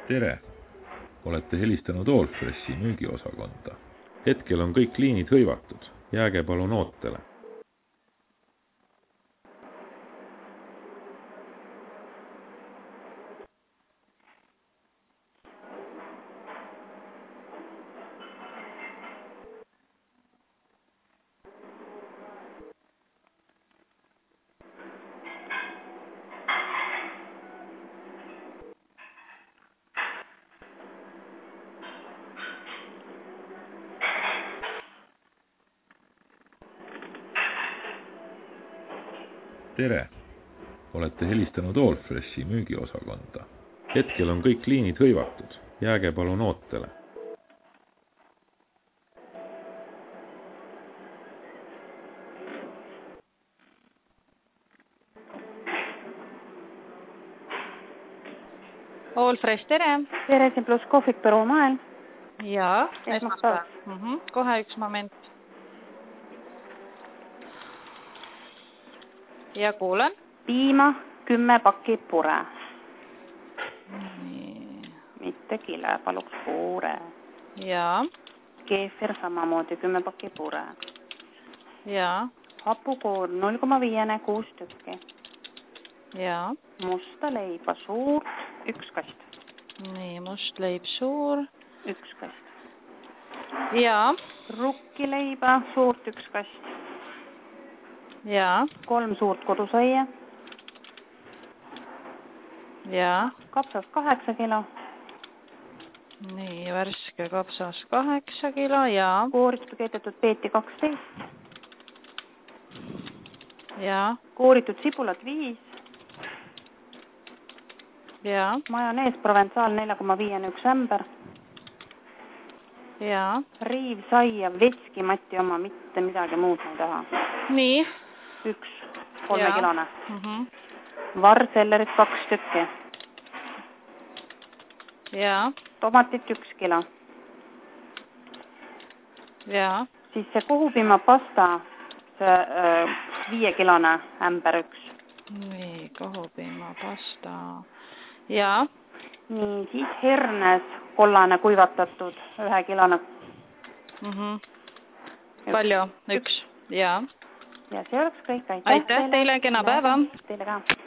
Tere! Olete helistanud Allfreshi müügiosakonda. Hetkel on kõik liinid hõivatud. Jääge palun ootele. Tere! Olete helistanud Allfreshi müügiosakonda. Hetkel on kõik liinid hõivatud. Jääge palun ootele. Allfresh, tere! Tere, siin pluss kohvik Põru mael. Jaa, Esmaspäev. Kohe üks moment. Ja kuulen. Piima 10 pakki pure. Nii. Mitte kile, paluks pure. Jaa. Keefir samamoodi 10 pakki pure. Jaa. Hapukoor 0,5 6 tükki. Jaa. Musta leiba suurt 1 kast. Nii, must leib suur. 1 kast. Jaa. Rukkileiba suurt 1 kast. Jaa. 3 suurt kodusaia. Jaa. Kapsas 8 kilo. Nii, värske kapsas 8 kilo, jaa. Kooritud keedetud peeti 12. Jaa. Kooritud sibulat 5. Jaa. Majonees Provenzaal 4,5 1 ämber. Jaa. Riiv saia veski Mati oma, mitte midagi muud ei taha. Nii. 1 3-kilone. Varsellerit 2 tükki. Jaa. Tomatit 1 kilo. Jaa. Siis see kohupiima pasta, see 5-kilone ämber 1. Nii, kohupiima pasta. Jaa. Nii, siis hernes kollane kuivatatud 1-kilone. Palju? 1. Jaa. Ja see oleks kõik. Aitäh teile, kena päeva! Teile ka.